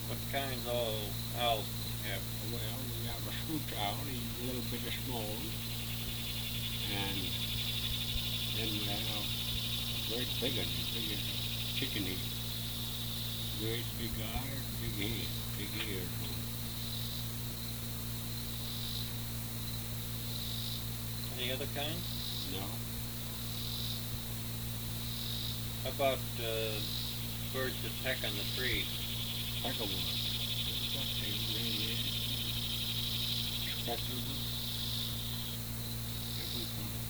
What kinds of owls do you have? Well, we have a scooch owl. He's a little bit small, and then we have a great big one, big as a chicken head. Great big eyes, big head, big ears on him. Any other kinds? No, How about birds that peck on the trees? peckerwood. We've got the red-headed, speckled, different kinds.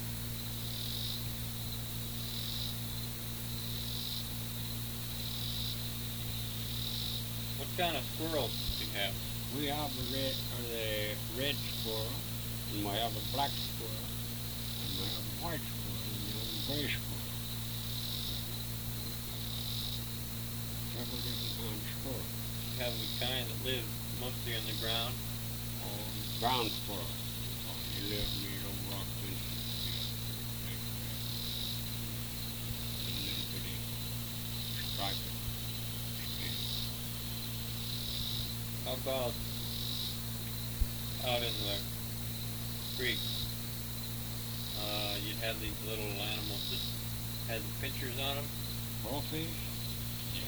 What kind of squirrels do you have? We have the red squirrel, and we have a black squirrel, and we have a white squirrel, and we have a gray squirrel. Several different kinds of squirrels. Do you have any kind that live mostly on the ground? Or ground squirrel. They live near old rock fences. Like that. A little bitty striped skin. How about out in the creek? You'd have these little animals that had the pinchers on them. Crawfish? Yeah.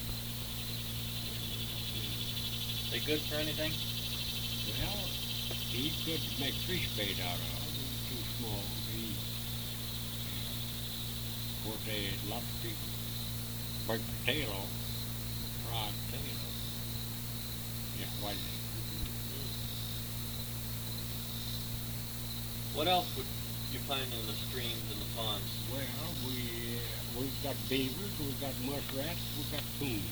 They good for anything? Well, he's good to make fish bait out of. He's too small to eat. Of course, a lot of people break the tail off, fry the tail off. Just white. What else would you find in the streams and the ponds? Well, we've got beavers, we've got muskrats, we've got coons.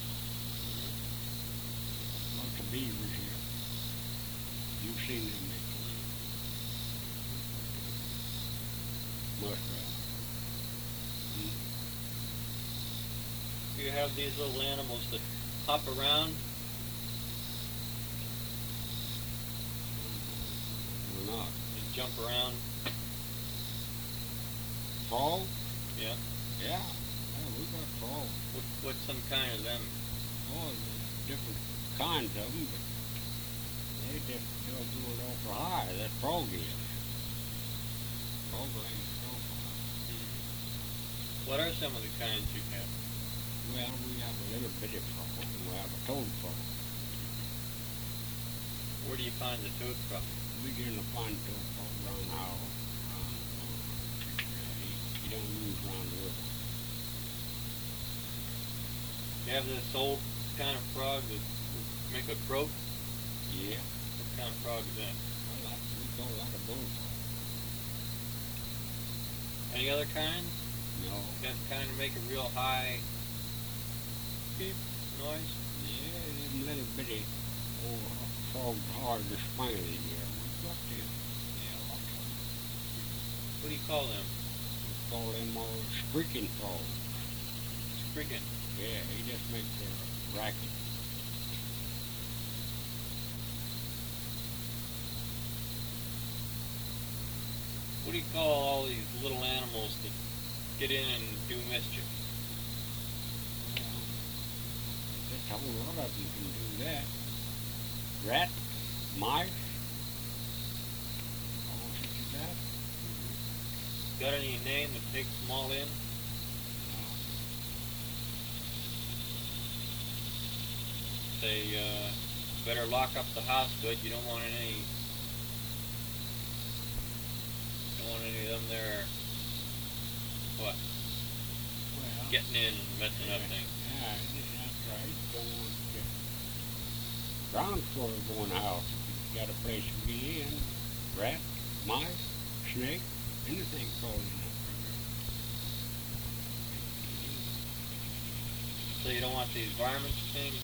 Lots of beavers here. You've seen them before. Muskrat. Do you have these little animals that hop around? Or not. They jump around? Frog? Yeah. Yeah. Yeah, we got frogs. What's some kind of them? Oh, there's different kinds of them, but they just don't do it awful high. That frog is. Frog ain't awful high. What are some of the kinds you have? Well, we have a little bitty frog, and we have a toad frog. Where do you find the toad from? We generally find toad frog around the house. He don't use around the river. You have this old kind of frog that make a croak? Yeah. What kind of frog is that? Well, we call that a bullfrog. Any other kinds? No. That kind of make a real high beep noise? Yeah, them little bitty old frogs hard to spiny here. We've got them. Yeah, lots of them. What do you call them? We call them all squeaking frogs. Squeaking. Yeah, he just makes a racket. What do you call all these little animals that get in and do mischief? Well, just a whole lot of them can do that. Rats, mice, all such as that. Got any name that takes them all in? Say, better lock up the house good. You don't want any of them there, what, Well, getting in and messing up things. yeah, that's right. Don't want the ground floor going out. If you got a place to get in, rat, mice, snake, anything crawling up So you don't want these varmints things